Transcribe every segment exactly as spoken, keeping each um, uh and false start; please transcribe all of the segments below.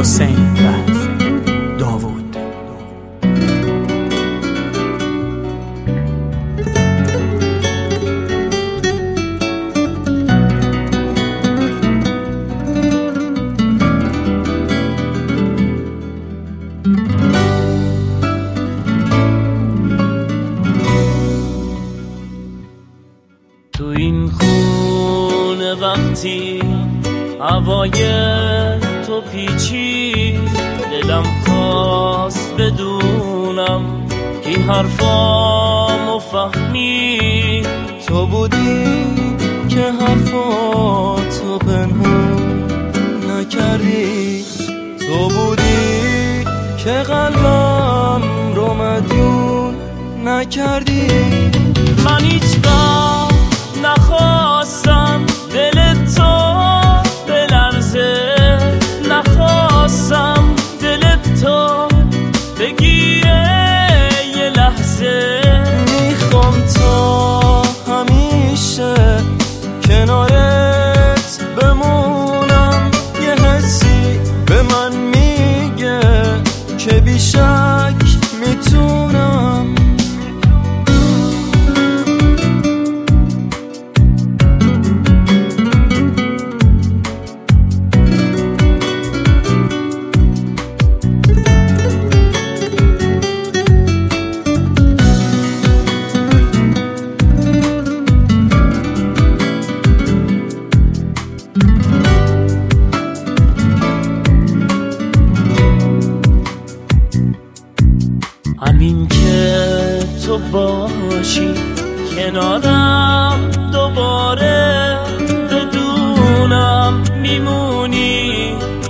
حسین بز داوود. تو این خونه وقتی هوای تو پیچی، دلم خواست بدونم که حرفامو فهمی. تو بودی که حرفاتو پنهون نکردی، تو بودی که قلبم رو مدیون نکردی. من هیچ وقت نخواستم دل تو بلرزه، نخواستم دل تو بگیره یه لحظه. میخوام تا همیشه کنارت بمونم، یه حسی به من میگه که بیشک میتونم. همین که تو باشی کنارم دوباره، بدونم میمونی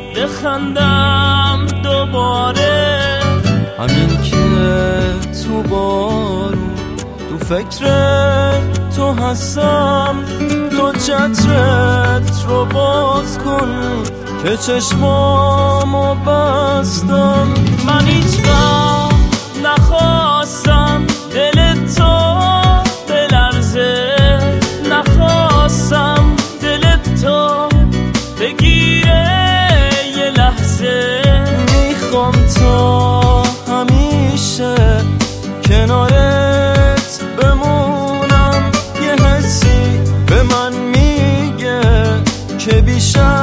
بخندم دوباره. همین که تو بارون تو فکر تو هستم، تو چترت رو باز کن که چشمامو بستم. من هیچ وقت نخواستم دل تو بلرزه، نخواستم دل تو بگیره یه لحظه. میخوام تا همیشه کنارت بمونم، یه حسی به من میگه که بیشتر